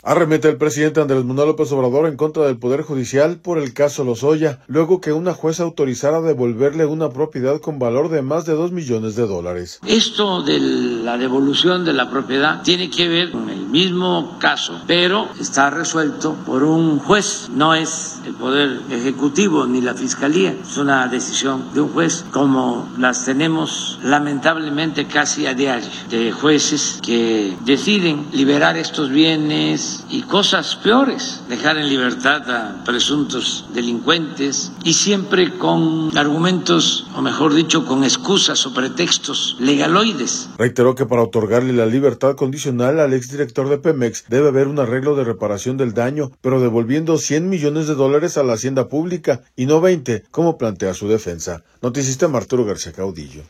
Arremete el presidente Andrés Manuel López Obrador en contra del Poder Judicial por el caso Lozoya, luego que una jueza autorizara devolverle una propiedad con valor de más de $2 millones. Esto de la devolución de la propiedad tiene que ver con el mismo caso, pero está resuelto por un juez, no es el Poder Ejecutivo ni la Fiscalía, es una decisión de un juez, como las tenemos lamentablemente casi a diario, de jueces que deciden liberar estos bienes y cosas peores, dejar en libertad a presuntos delincuentes y siempre con argumentos, o mejor dicho, con excusas o pretextos legaloides. Reiteró que para otorgarle la libertad condicional al exdirector de Pemex debe haber un arreglo de reparación del daño, pero devolviendo $100 millones a la hacienda pública y no 20, como plantea su defensa. Noticista Arturo García Caudillo.